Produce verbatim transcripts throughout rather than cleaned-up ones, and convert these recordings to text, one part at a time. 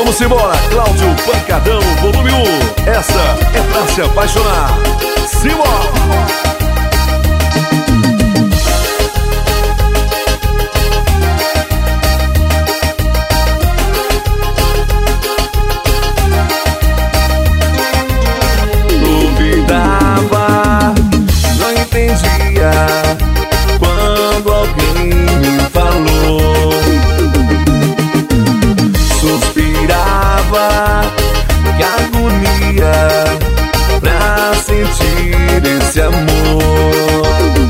Vamos embora, Cláudio Pancadão, volume um. Essa é pra se apaixonar. Simbora! Duvidava, não entendia quando alguém me falou. Suspirava, que agonia pra sentir esse amor.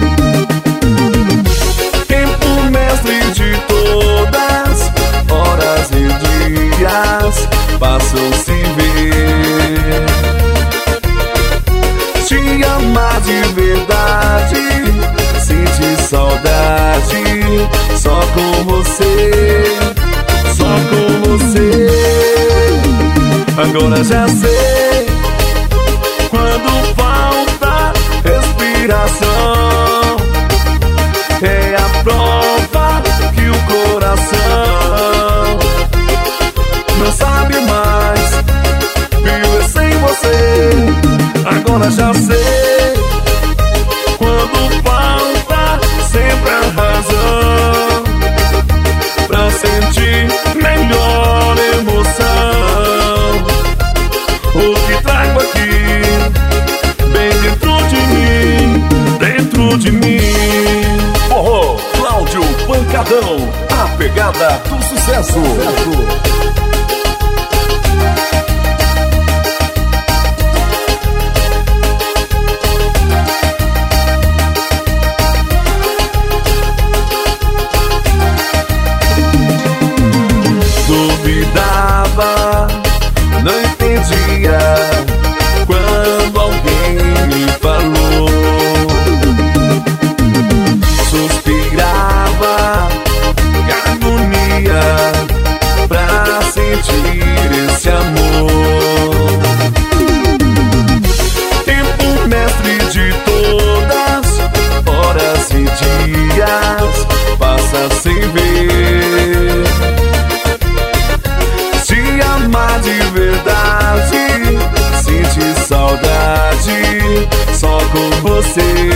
Tempo mestre de todas, horas e dias passam-se ver. Te amar de verdade, sentir saudade, só com você, só com você. Agora já sei, quando falta respiração, é a prova que o coração não sabe mais viver sem você. Agora já sei, quando falta sempre a razão pra sentir melhor emoção. O que trago aqui, bem dentro de mim, dentro de mim. Forró, Cláudio Pancadão, a pegada do sucesso. Duvidava, não entendia quando alguém me falou. Suspirava, que agonia pra sentir esse amor. Tempo mestre de todas, horas e dias passa sem ver. Te amar de verdade, sentir saudade, só com você.